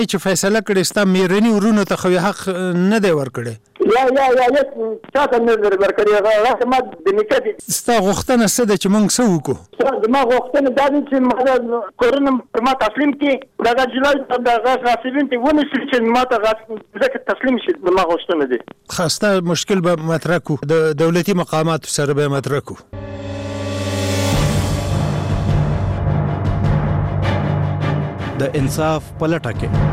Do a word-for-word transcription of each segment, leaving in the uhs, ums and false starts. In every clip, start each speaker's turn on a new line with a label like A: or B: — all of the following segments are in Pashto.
A: چې فیصله کړې ستا میرني ورونو ته خو حق نه دی ورکړی
B: یا یا یا یا چاته نه در ورکړی هغه ما د نکاح
A: ستا غوښتنه څه ده چې موږ څه وکړو؟
B: زما غوښتنه دا ده چې ما د کورونه پر ما تسلیم کړي دغه جلال دغه غاصبین ته ونیسي چې ما ته ځکه تسلیم شي زما غوښتنه ده.
A: ښه ستا مشکل به مطرح کړو، د دولتي مقاماتو سره به مطرح کړو.
C: د انصاف پلټه کې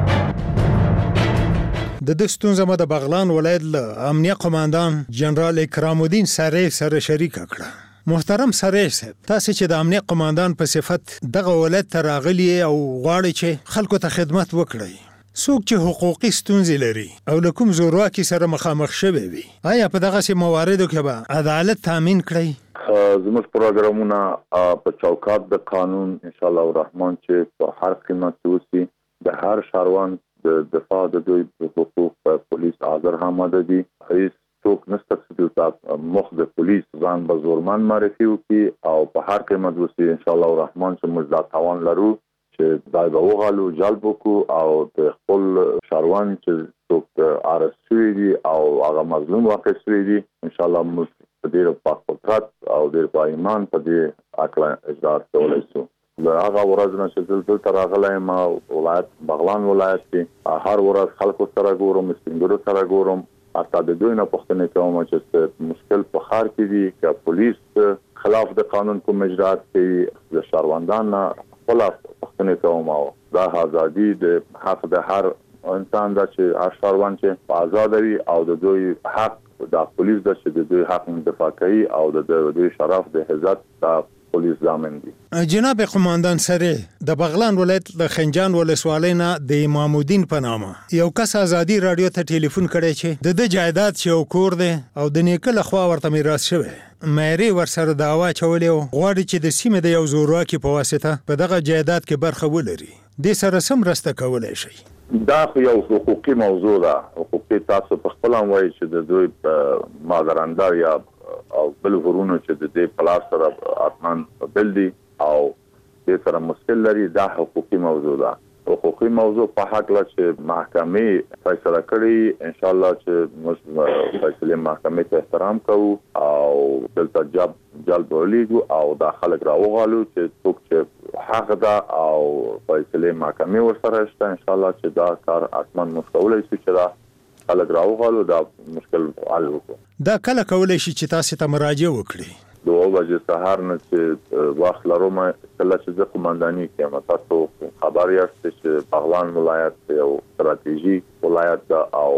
A: د دې ستونزه ما د بغلان ولایت له امنیه قماندان جنرال اکرام الدین سریح سره شریک کړه. محترم سریح صاحب، تاسو چې د امنیه قماندان په صفت دغه ولایت ته راغلی او غواړئ چې خلکو ته خدمت وکړئ، څوک چې حقوقي ستونزې لري او له کوم زورواکي سره مخامخ شوی وي، آیا په دغسې مواردو کې به عدالت تامین کړئ؟
D: زموږ پروګرامونه په چوکاټ د قانون ان شاء الله الرحمن چې په هر قیمت اوسي د هر شهروند د دفاع د دوی حقوق پولیس حاضر آماده دي. هیڅ څوک نشته چې مخ د پولیس ځان به زورمن معرفي وکړي او په هر قیمت اوسي ان شاء الله الرحمن چې موږ دا توان لرو چې دا به وغواړو جلب وکړو او د خپل شهروند چې څوک ارس شوي دي او هغه مظلوم واقع شوي دي ان شاء الله موږ په ډېر په قدرت او ډېر په ایمان په دې عقل اجرا کولی شو. له هغه ورځ نه چې دلته راغلی یم ولایت بغلان ولایت کې هر ورځ خلکو سره ګورم، سپین سره ګورم، حتی د دوی نه پوښتنې کوم چې مشکل په ښار کې دي که پولیس خلاف د قانون کوم اجرات کوي، د شهروندان نه خپله پوښتنې کوم او دا ازادي د حق د هر انسان ده چې هر شهروند چې په ازاده وي او د دوی حق د پولیس ده چې د دوی حق دفاع کوي او د دوی شرف د عزت د پولیس ضامن دي.
A: جناب قماندان سریح، د بغلان ولایت د خنجان ولسوالۍ نه د امام الدین په نامه یو کس ازادي رادیو ته ټلیفون کړی چې د د جایداد چې یو کور دی او د نیکه لخوا ورته میراث شوی، مایرې ورسره دعوا اچولې وه غواړي چې د سیمې د یو زورواکي په واسطه په دغه جایداد کې برخه ولري. دې سره څه مرسته کولی شئ؟
D: دا خو یو حقوقي موضوع ده، حقوقي تاسو په خپل هم وایي چې د دوی په مادرندر یا او بل ورونو چې د دې پلاس سره اتمان بل دي او دې سره مشکل لري، دا حقوقي موضوع ده. حقوقي موضوع په حق لا چې محکمې فیصله کړي ان شاء الله چې موږ فیصله محکمې ته احترام کوو او دلته جاب جلب ولیږو او دا خلک راوغالو چې څوک چې حق ده او فیصله محکمې ورسره شته ان شاء الله چې دا کار اسمان مستولی شي چې دا خلک راوغالو دا مشکل حل وکړو.
A: دا کله کولی شي چې تاسو ته مراجعه وکړي؟
D: د اوه بجې سهار نه چې وخت لرم کله چې زه قمانداني کوم، تاسو خبر یاست چې بغلان ولایت یو ستراتیژیک ولایت ده او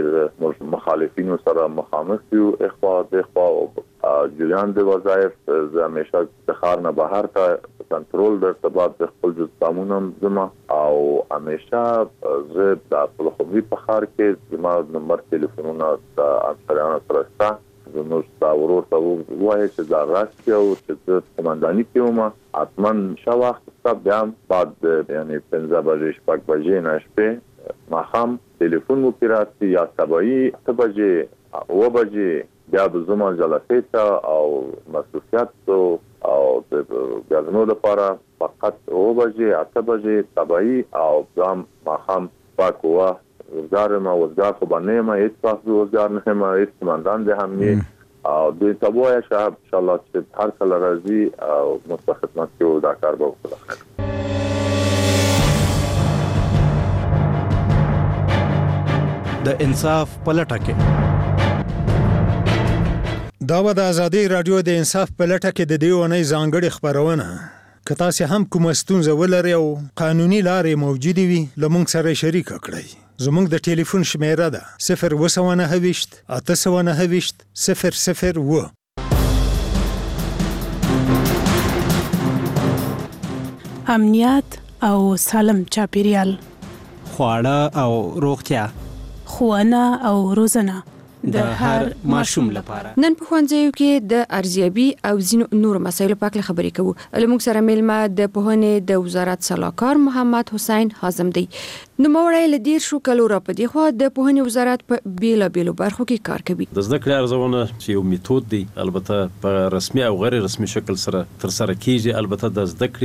D: ډېر مخالفینو سره مخامخ یو، اخوا دخوا او جریان د وظایف زه همیشه د ښار نه بهر ته کنټرول د ارتباط د خپل جسامونه زما او همیشه زه د خپلخوبي په ښار کې زما نمبر تلیفونونه د افسرانو سره شته، زموږ دا ورور ته ووایي چې دا راستي او چې زه قمانداني کوم حتما ښه وخت ستا بیا هم بعد یعنې پنځه بجې شپږ بجې نه شپې ماښام تلیفون مو پرې راسي یا سبایي اته بجې اوه بجې بیا به زما جلسې ته او مصروفیت او د ګرمو دپاره فقط اوه بجې اته بجې سبایي او بیا هم ماښام شپږ اوه وزگار ما وزگار خو باندې ما هیڅ وخت وزگار نه ما هیڅ قماندان ده هم نی او دوی تبوه شهب ان شاء الله چې هر کله راځي او مستخدمات کې دا کار به وکړي.
C: د انصاف پلټه کې
A: دا و د ازادي رادیو د انصاف پلټه کې د دې اونۍ ځانګړې خپرونه. که تاسو هم کومه ستونزه ولرئ او قانوني لارې موجودې وي له موږ سره شریکه کړئ. زموږ د ټلیفون شمیره ده صفر اوه سوه نهه ویشت اته سوه نهه ویشت صفر صفر اوه.
E: امنیت او سالم چاپیریال،
C: خواړه او روغتیا،
E: ښوونه او روزنه
C: د هر ماشوم لپاره.
F: نن په ښوونځیو کې د ارزیابي او ځینو نورو مسایلو په اړه خبرې کوو. زموږ سره میلمه د پوهنې د وزارت سلاکار محمد حسین حازم دی. نوموړی له دېر شو کلو راپدې خوا د پوهنې وزارت په بیلابیلو برخو کې کار کوي.
G: د زده کړې ارزونه چې یو میتود دی، البته په رسمي او غیر رسمي شکل سره ترسره کیږي. البته د زده کړې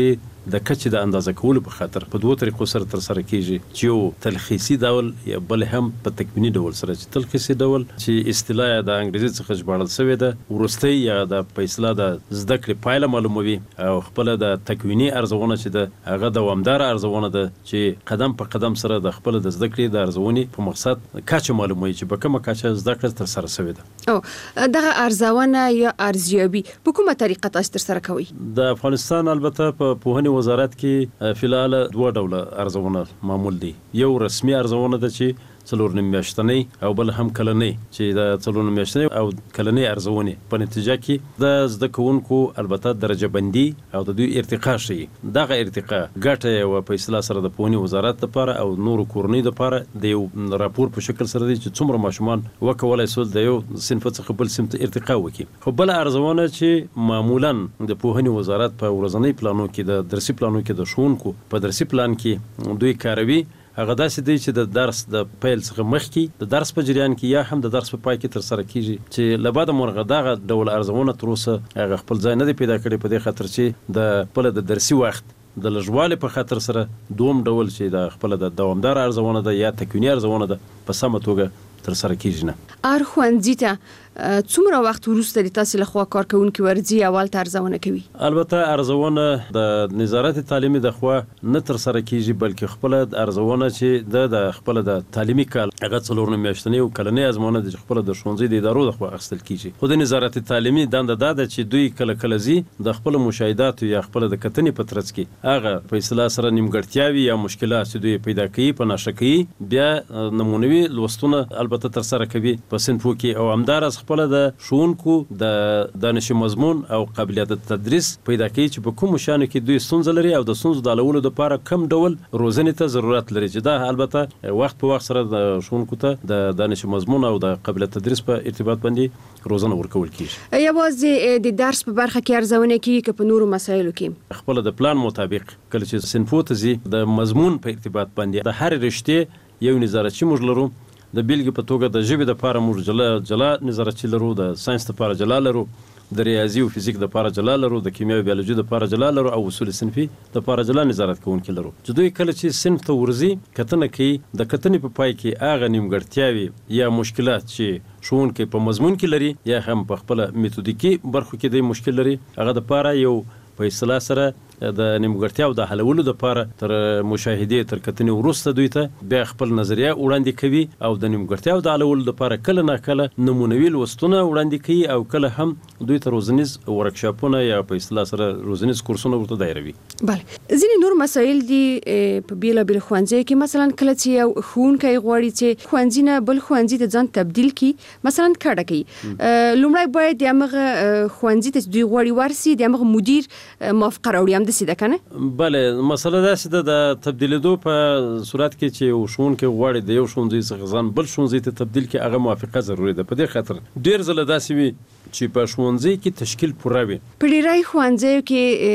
G: د کچې د اندازه کولو په خاطر په دوه طریقو سره تر سره کیږي چې یو تلخیصي ډول یا بل هم په تکوینی ډول سره. چې تلخیصي ډول چې اصطلاح د انګریزي څخه ژباړل شوې ده ورستۍ یا د په اصطلاح د زده کړې پایله معلوموي او خپل د تکوینی ارزونه چې د هغه دوامدار ارزونه ده چې قدم په قدم سره د خپل د زده کړې د ارزونې په مقصد کچه معلوموي چې په کومه کچه زده کړه تر سره شوې ده.
F: او دغه ارزونه یا ارزیابي په کومه طریقه تاسو تر سره کوئ؟
G: د افغانستان البته په پوهنې وزارت کې فلال دوه ډوله ارزونه معمول دي. یو رسمي ارزونه ده چې څلور نیم میاشتنی او بل هم کلنی چې د څلور نیم میاشتنی او کلنی ارزونې په نتیجه کې د زده کوونکو البته درجه بندي او د دوی ارتقا شي. دغه ارتقا ګټه او په اصطلاح سره د پوهنې وزارت لپاره او نور کورنۍ لپاره د یو راپور په شکل سره دی چې څومره ماشومان وکولای شول د یو صنف څخه بل صنف ته ارتقا وکړي. خو بل ارزونه چې معمولا د پوهنې وزارت په ورځنی پلانو کې د درسي پلانو کې د ښوونکو په درسي پلان کې دوی کاروي هغه داسې دی چې د درس د پیل څخه مخکې د درس په جریان کې یا هم د درس په پای کې تر سره کیږي چې له بعده مرغه دغه ډول ارزونه تر اوسه هغه خپل ځای نه دی پیدا کړی په دې خاطر چې د خپل د درسي وخت د لږوالي په خاطر سره دوم ډول چې د خپل د دوامدار ارزونه ده یا تکوینی ارزونه ده په سمه توګه تر سره کیږي نه.
F: ار ښوونځي ته څومره وخت وروسته د تاسو له خوا کارکونکي ورځي اول ته ارزونه کوي؟
G: البته ارزونه د نظارت تعلیمي د خوا نه تر سره کیږي بلکې خپل ارزونه چې د د خپل د تعلیمي کال هغه څلور نیم میاشتنی او کلنی ازمونه د خپل د ښوونځي د ادارو د خوا اخیستل کیږي. خو د نظارت تعلیمي دنده دا ده چې دوی کله کله زی د خپل مشاهدات یا خپل د کتنې په ترڅ کې هغه په اصطلاح سره نیمګړتیاوي یا مشکلات چې دوی پیدا کوي په ناشه کوي بیا نمونوي لوستونه البته تر سره کوي په صنفو کې او همدار از خپل د ښوونکو د دانش مضمون او قابلیت تدریس پیدا کوي چې په کوم شانو کې دوی ستونزه لري او د ستونزو د حلولو لپاره کم ډول روزنې ته ضرورت لري چې دا البته وخت په وخت سره د ښوونکو ته د دانش مضمون او د قابلیت تدریس په ارتباط باندې روزنه ورکول کیږي.
F: یوازې د درس په برخه کې ارزونه کیږي که په نورو مسایلو کې؟
G: خپل د پلان مطابق کله چې صنفو ته ځي د مضمون په ارتباط باندې د هر رشتې یو نظارتچی موږ لرو. د بیلګې په توګه د ژبې لپاره موږ جلا جلا نظارتچی لرو، د ساينس لپاره جلا لرو، د ریاضي او فزیک لپاره جلا لرو، د کیمیا او بیولوژي لپاره جلا لرو او اصول صنفي لپاره جلا نظارت کوونکي لرو. چې دوی کله چې صنف ته ورځي کتنه کوي د کتنې په پای کې هغه نیمګړتیاوي یا مشکلات چې ښوونکی په مضمون کې لري یا هم په خپل میتودیکي برخو کې د مشکل لري هغه د لپاره یو په اصطلاح سره د نیمګړتیاو د حلولو لپاره تر مشاهده تر کتنې وروسته دوی ته بیا خپل نظریه وړاندې کوي او د نیمګړتیاو د حلولو لپاره کله نه کله نمونوي لوستونه وړاندې کوي او کله هم دوی ته روزنیز ورکشاپونه یا په اصطلاح سره روزنیز کورسونه ورته دایروي.
F: بله ځینې نور مسایل دي په بیلابیل ښوونځیو کې مثلا کله چې یو ښوونکی غواړي چې ښوونځي نه بل ښوونځي ته ځان تبدیل کړي مثلا کډه کوي لومړی باید د هغه ښوونځي ته دوی غواړي ورسي د هغه مدیر موافقه راوړي هم داسې ده که نه؟
G: بله مسله داسې ده د تبدیلېدو په صورت کې چې یو ښوونکی غواړي د یو ښوونځي څخه ځان بل ښوونځي ته تبدیل کړي هغه موافقه ضروري ده. په دې خاطر ډېر ځله داسې وي چې په ښوونځي کې تشکیل پوره وي.
F: په ډېری ښوونځیو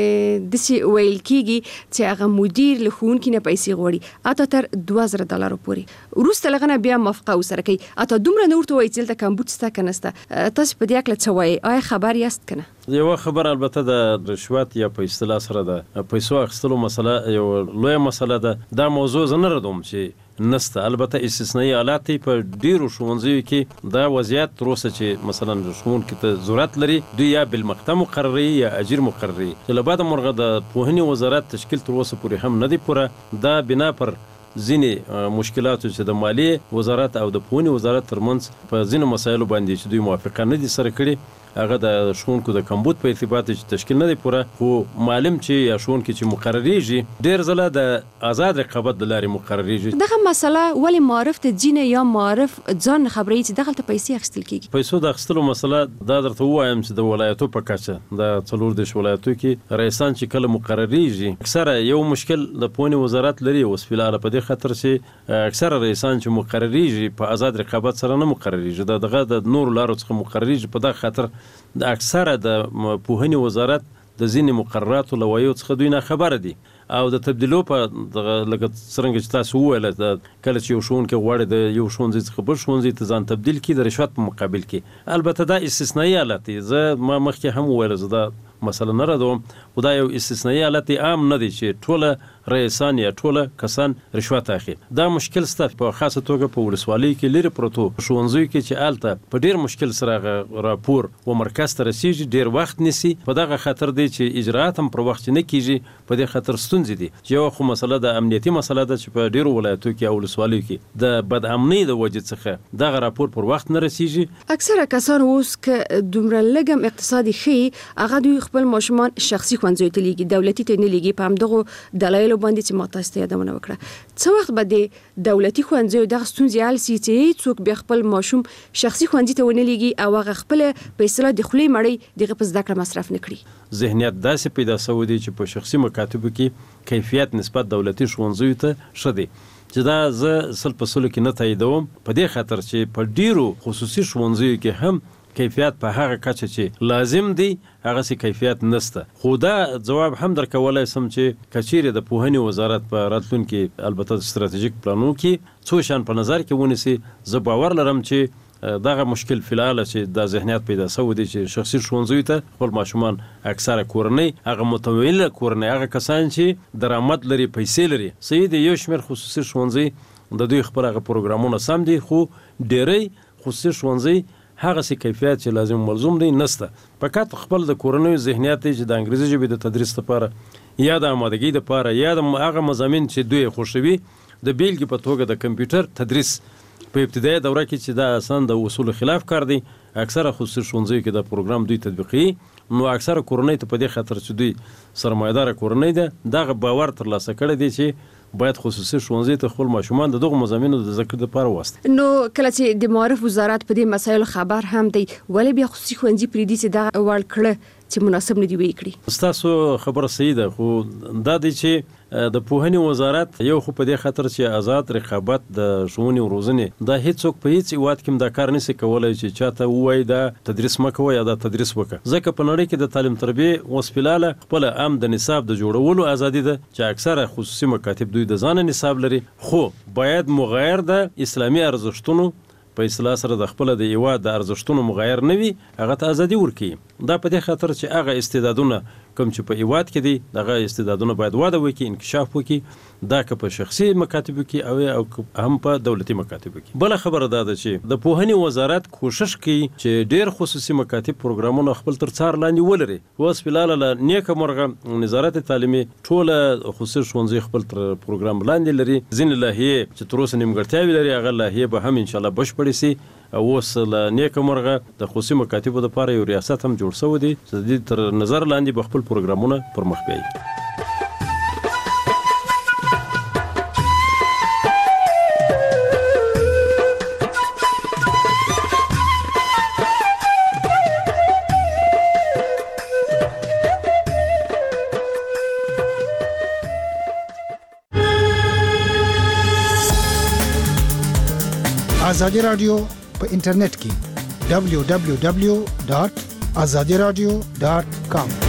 F: کې داسې ویل کېږي چې هغه مدیر له ښوونکي نه پیسې غواړي اته تر دوه زره ډالرو پورې وروسته له هغه نه بیا موافقه ورسره کوي. اته دومره نه ورته وایي چې دلته کمبود شته که نه شته. تاسو په دې هکله څه وایئ؟ آیا خبر یاست که نه؟
G: یوه خبر البته د رشوت یا په اصطلاح سره د پیسو اخیستلو مسله یو لویه مسله ده. دا موضوع زه نه ردوم چې نسته، البته استثنایی حالات په ډیرو ښوونځیو کې دا وضعیت تر اوسه چې مثلا ښوونکي ته ضرورت لري دوی یا بالمقطع مقرري یا اجیر مقرري چې له بعده مرغه د پوهنې وزارت تشکیل تر اوسه پورې هم نه دی پوره. دا بنا پر ځینې مشکلاتو چې د مالیې وزارت او د پوهنې وزارت ترمنځ په ځینو مسایلو باندې چې دوی موافقه نه دي سره کړي هغه د ښوونکو د کمبود په ارتباط چې تشکیل نه دی پوره. خو معلم چې یا ښوونکي چې مقرریږي ډېر ځله د آزاد رقابت د لارې مقرریږي.
F: دغه مسله ولې معرف ته ځینې یا معرف ځان خبرې چې دغلته پیسې اخیستل کېږي؟
G: پیسو د اخیستلو مسله دا درته ووایم چې د ولایتو په کچه د څلور دېرش ولایتو کې رئیسان چې کله مقرریږي اکثره یو مشکل د پوهنې وزارت لري اوس فعلا په دې خاطر چې اکثره رئیسان چې مقرریږي په آزاد رقابت سره نه مقرریږي د دغه د نورو لارو څخه مقرریږي. په دغه خاطر د اکثره د پوهنې وزارت د ځینې مقرراتو لوایو څخه دوی نه خبره دي او د تبدیلو په لکه څرنګه چې تاسو وویل کله چې یو ښوونکی غواړي د یو ښوونځي څخه بل ښوونځي ته ځان تبدیل کړي د رشوت په مقابل کې البته دا استثنایی حالت دی. زه ما مخکې هم وویل زه دا مسله نه ردوم خدای یو استثنایی حالت عام نه دی چې ټوله رئیسان یا ټوله کسان رشوت اخلي دا مشکل ست په خاصه توګه په ولسوالۍ کې لري پروتو ښوونځي کې چې آلته په ډیر مشکل سره راپور و مرکز ته رسیږي ډیر وخت نیسي په دغه خاطر دی چې اجراءات هم پر وخت نه کیږي په دې خاطر ستونزې دي یو خو مسله د امنیتي مسله ده چې په ډیرو ولایتو کې او ولسوالۍ کې د بد امنۍ د وجې څخه دغه راپور پر وخت نه رسیږي
F: اکثره کسان اوس ک دومره لګم اقتصادي خي هغه دوی خپل ماشومان شخصي ښوونځي ته لیږي دولتي ته نه لیږي په همدغه دلایل باندې چې ما تاسو ته یادونه وکړه څو وخت به د دولتي ښوونځي د ستونزې حل سي چې څوک به خپل ماشوم شخصي ښوونځي ته ونه لیږي او هغه خپل په اصطلاح د خولي مړی دغه په زده کړه مصرف نه کړي
G: ذهنیت داسې پیدا شوی دی چې په شخصي مکاتبو کې کیفیت نسبت دولتي ښوونځیو ته ښه دی چې دا زه سل په سلو کې نه تاییدوم په دې خاطر چې په ډیرو خصوصي ښوونځیو کې هم کیفیت په هغه کچه چې لازم دی هغه سي کیفیت نسته خو دا جواب هم درکولای سم چې کچيره د پوهنې وزارت په راتلونکي البته ستراتیژیک پلانو کې څو شان په نظر کې ونیسي زه باور لرم چې دغه مشکل فلال چې د ذهنیت پیدا شوی دی چې شخصي ښوونځي ته خپل ماشومان اکثره کورنۍ هغه متموله کورنۍ هغه کسان چې درآمد لري پیسې لري سید یو شمېر خصوصي ښوونځي د دوی خپل هغه پروګرامونه سم دي خو ډېری خصوصي ښوونځي هغه سي کیفیت چې لازم ملزوم دی نسته فقط خپل د کورنۍ ذهنیت چې د انګریزي ژبې د تدریس لپاره یا د آمادګۍ لپاره یا د هغه مضامین چې دوی خوښوي د بیلګې په توګه د کمپیوټر تدریس په ابتدایي دوره کې چې دا اسان د اصول خلاف کار دی اکثره خصوصي ښوونځي کې د پروګرام دوی تطبیقي نو اکثره کورنۍ ته په دې خاطر چې دوی سرمایدار کورنۍ ده دغه باور ترلاسه کړی دی چې باید خصوصي ښوونځي ته خپل ماشومان د دغه مضامینو د ذکر لپاره واست
F: نو کله چې د معارف وزارت په دې مسایلو خبر هم دی ولې بیا خصوصي ښوونځي پریدي چې دا وړ کړه چې مناسب نه دی وکړي
G: تاسو خبره صحیح ده خو دا دی چې د پوهنې وزارت یو خو په دې خاطر چې آزاد رقابت د ښوونې او روزنې دا هیڅوک په هیڅ وخت کې دا کار نشي کولای چې چاته وایي دا تدریس مکوي یا دا تدریس وکړه ځکه په نړۍ کې د تعلیم تربیه وسپلاله خپل عام د نصاب د جوړولو ازادي ده چې اکثره خصوصي مکاتب دوی د ځان نصاب لري خو باید مغایر د اسلامي ارزښتونو په اصطلاح سره د خپل د ایواد د ارزښتونو مغایر نه وي هغه ته ازادي ورکړي دا په دې خاطر چې هغه استعدادونه کوم چې په ایواد کې دي دغه استعدادونه باید وده وکړي انکشاف وکړي دا که په شخصي مکاتبو کې او او هم په دولتي مکاتبو کې بل خبره دا ده چې د پوهنې وزارت کوشش کوي چې ډېر خصوصي مکاتب پروګرامونه خپل تر څار لاندې ولري اوس فلال له نیکه مرغه وزارت تعلیمي ټوله خصوصي ښوونځي خپل تر پروګرام لاندې لري ځین لایحې چې تر اوسه نیمګړتیاوې لري هغه لایحې به هم ان شاء الله بشپړې سي او اوس له نیکه مرغه د خصوصي مکاتبو لپاره یو ریاست هم جوړ شوی دی چې د تر نظر لاندې به خپل پروګرامونه پر مخ بیایي
H: آزادی رادیو په انټرنیټ کې دبلیو دبلیو دبلیو ډاٹ آزادی رادیو ډاٹ کام